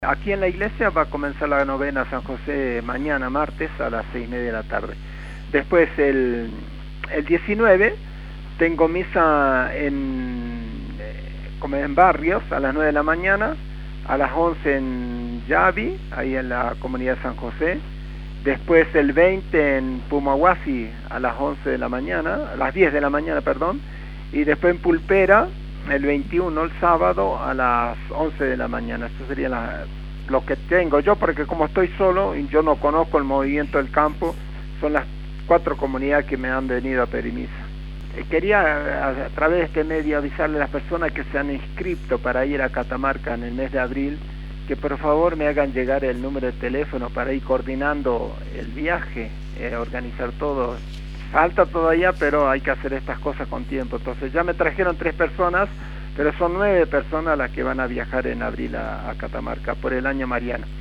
Aquí en la iglesia va a comenzar la novena San José mañana, martes, a las 6:30 de la tarde. Después, el 19, tengo misa como en Barrios, a las 9 de la mañana, a las 11 en Yavi, ahí en la comunidad de San José. Después, el 20 en Pumahuasi, a las 11 de la mañana, a las 10 de la mañana, perdón. Y después en Pulpera, el 21, el sábado, a las 11 de la mañana. Eso sería lo que tengo yo, porque como estoy solo y yo no conozco el movimiento del campo, son las 4 comunidades que me han venido a pedir misa. Quería a través de este medio avisarle a las personas que se han inscrito para ir a Catamarca en el mes de abril, que por favor me hagan llegar el número de teléfono para ir coordinando el viaje, organizar todo. Falta todavía, pero hay que hacer estas cosas con tiempo. Entonces ya me trajeron 3 personas, pero son 9 personas las que van a viajar en abril a Catamarca por el año mariano.